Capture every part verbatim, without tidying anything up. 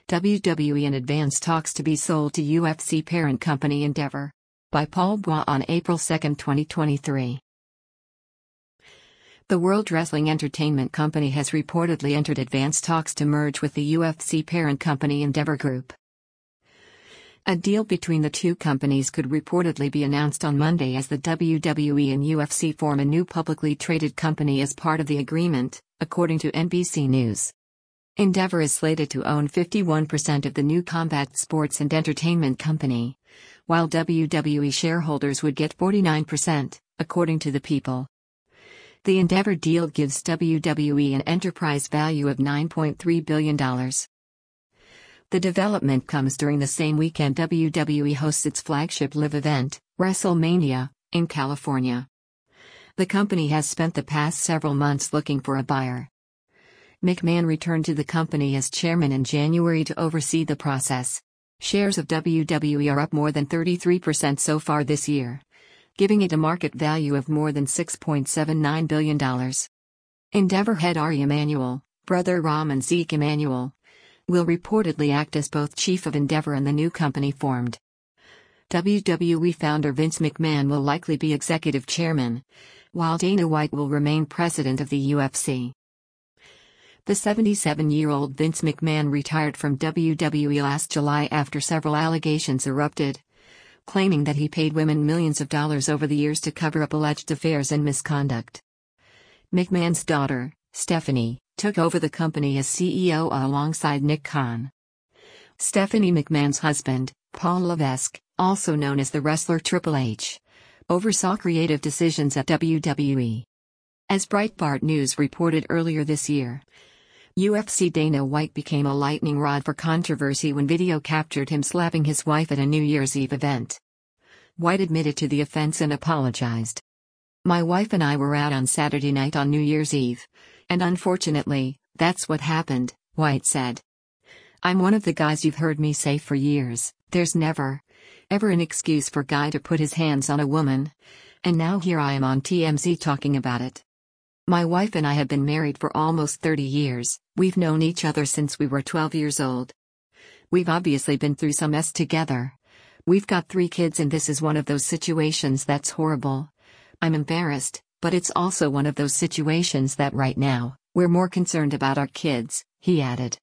W W E in advance talks to be sold to U F C parent company Endeavor. By Paul Bois on April second, twenty twenty-three. The World Wrestling Entertainment Company has reportedly entered advanced talks to merge with the U F C parent company Endeavor Group. A deal between the two companies could reportedly be announced on Monday as the W W E and U F C form a new publicly traded company as part of the agreement, according to N B C News. Endeavor is slated to own fifty-one percent of the new combat sports and entertainment company, while W W E shareholders would get forty-nine percent, according to The People. The Endeavor deal gives W W E an enterprise value of nine point three billion dollars. The development comes during the same weekend W W E hosts its flagship live event, WrestleMania, in California. The company has spent the past several months looking for a buyer. McMahon returned to the company as chairman in January to oversee the process. Shares of W W E are up more than thirty-three percent so far this year, giving it a market value of more than six point seven nine billion dollars. Endeavor head Ari Emanuel, brother Ram and Zeke Emanuel, will reportedly act as both chief of Endeavor and the new company formed. W W E founder Vince McMahon will likely be executive chairman, while Dana White will remain president of the U F C. The seventy-seven-year-old Vince McMahon retired from W W E last July after several allegations erupted, claiming that he paid women millions of dollars over the years to cover up alleged affairs and misconduct. McMahon's daughter, Stephanie, took over the company as C E O alongside Nick Khan. Stephanie McMahon's husband, Paul Levesque, also known as the wrestler Triple H, oversaw creative decisions at W W E. As Breitbart News reported earlier this year, U F C Dana White became a lightning rod for controversy when video captured him slapping his wife at a New Year's Eve event. White admitted to the offense and apologized. "My wife and I were out on Saturday night on New Year's Eve, and unfortunately, that's what happened," White said. "I'm one of the guys you've heard me say for years, there's never, ever an excuse for a guy to put his hands on a woman, and now here I am on T M Z talking about it. My wife and I have been married for almost thirty years, we've known each other since we were twelve years old. We've obviously been through some mess together. We've got three kids and this is one of those situations that's horrible. I'm embarrassed, but it's also one of those situations that right now, we're more concerned about our kids," he added.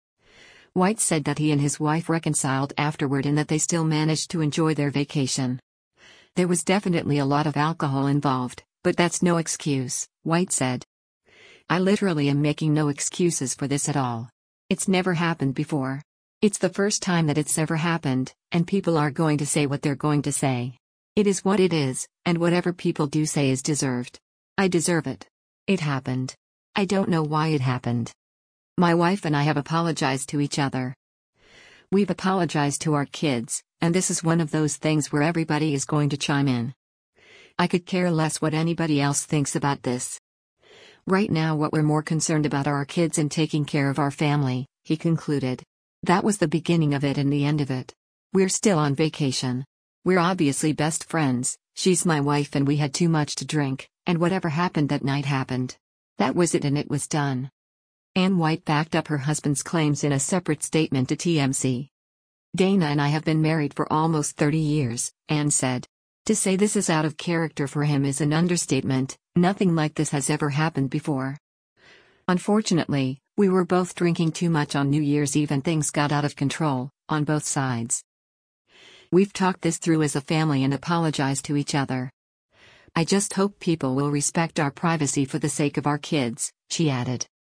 White said that he and his wife reconciled afterward and that they still managed to enjoy their vacation. "There was definitely a lot of alcohol involved, but that's no excuse," White said. "I literally am making no excuses for this at all. It's never happened before. It's the first time that it's ever happened, and people are going to say what they're going to say. It is what it is, and whatever people do say is deserved. I deserve it. It happened. I don't know why it happened. My wife and I have apologized to each other. We've apologized to our kids, and this is one of those things where everybody is going to chime in. I could care less what anybody else thinks about this. Right now what we're more concerned about are our kids and taking care of our family," he concluded. "That was the beginning of it and the end of it. We're still on vacation. We're obviously best friends, she's my wife and we had too much to drink, and whatever happened that night happened. That was it and it was done." Ann White backed up her husband's claims in a separate statement to T M Z. "Dana and I have been married for almost thirty years, Ann said. To say this is out of character for him is an understatement. Nothing like this has ever happened before. Unfortunately, we were both drinking too much on New Year's Eve and things got out of control, on both sides. We've talked this through as a family and apologized to each other. I just hope people will respect our privacy for the sake of our kids," she added.